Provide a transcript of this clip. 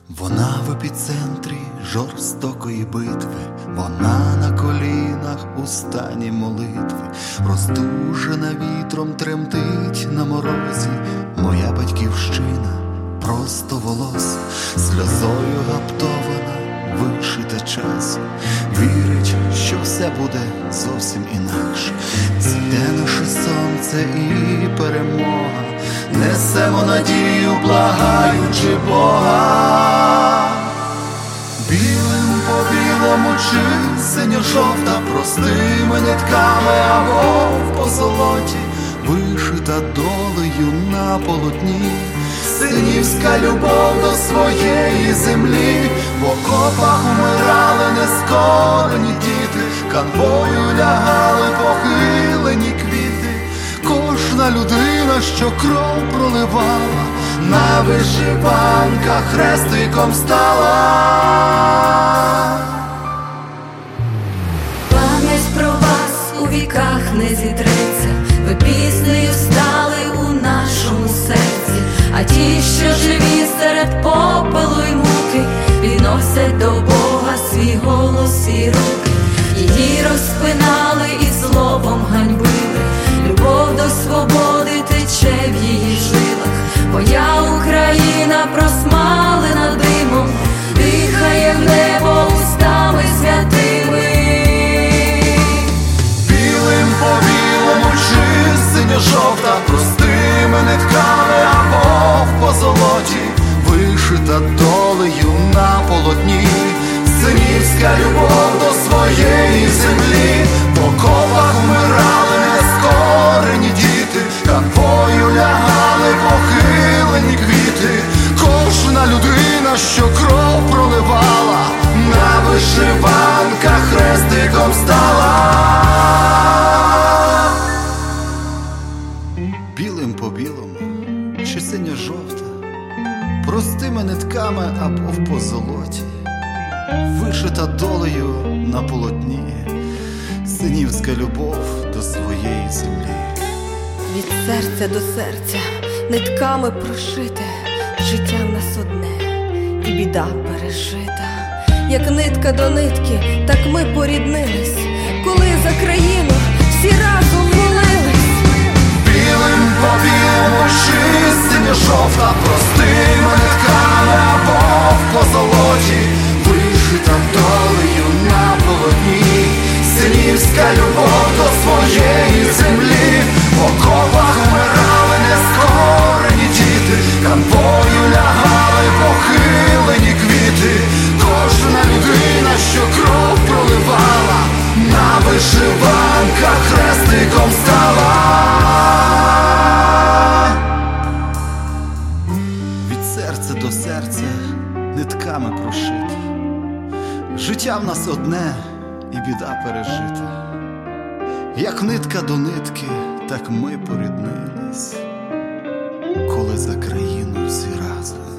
Вона в епіцентрі жорстокої битви, вона на колінах у стані молитви, розтужена вітром тремтить на морозі. Моя батьківщина просто волосся, сльозою гаптована, вишита час. Вірить, що все буде зовсім інакше. Зійде наше сонце і перемога, несемо надію, благаючи Бога. Білим по білому чи синьо-жовта, простими нитками або в позолоті, вишита долею на полотні, синівська любов до своєї землі. В окопах умирали нескорені діти, канвою лягали похилені квіти. Кожна людина, що кров проливала, на вишиванках хрестиком стала. Пам'ять про вас у віках не зітреться, ви піснею стали у нашому серці. А ті, що живі серед попелу й муки, підносять до Бога свій голос і руки. Її розпинали і словом ганьбили, любов до свободи тече в її жилах. Моя Україна просмалена димом, дихає в небо устами святими. Білим по білому чи синьо-жовта, простими нитками або в позолоті, вишита долею на полотні, синівська любов до своєї землі. В окопах вмирали нескорені діти, канвою лягали похилені квіти. Кожна людина, що кров проливала, на вишиванках хрестиком стала. Білим по білому чи синьо-жовта, простими нитками або в позолоті, вишита долею на полотні, синівська любов до своєї землі. Від серця до серця нитками прошите, життя в нас одне і біда пережита. Як нитка до нитки, так ми поріднились, коли за країну всі разом молились. Білим по білому чи синьо-жовта, простими нитками або в позолоті, вишита долею на полотні, синівська любов до своєї землі. В окопах вмирали нескорені діти, канвою лягали похилені квіти. Кожна людина, що кров проливала, на вишиванках хрестиком стала. Від серця до серця нитками прошити, життя в нас одне і біда пережита. Як нитка до нитки, так ми поріднились, коли за країну всі разом